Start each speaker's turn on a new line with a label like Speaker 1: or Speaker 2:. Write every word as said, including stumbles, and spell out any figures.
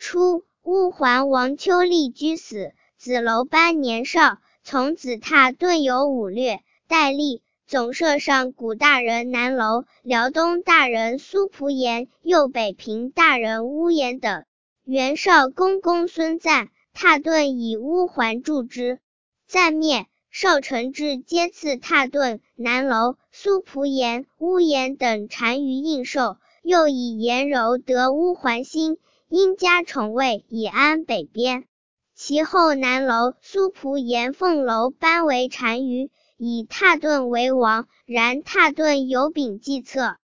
Speaker 1: 初，乌桓王丘利居死，子楼班年少，从子榻顿有武略、戴笠、总摄上古大人南楼、辽东大人苏仆颜、右北平大人乌颜等。袁绍公公孙瓒，榻顿以乌桓助之。瓒灭，少承志皆赐榻顿、南楼、苏仆颜、乌颜等单于应受，又以颜柔得乌桓心，因加宠位以安北边。其后南楼、苏仆颜奉楼班为单于，以榻顿为王，然榻顿有秉计策。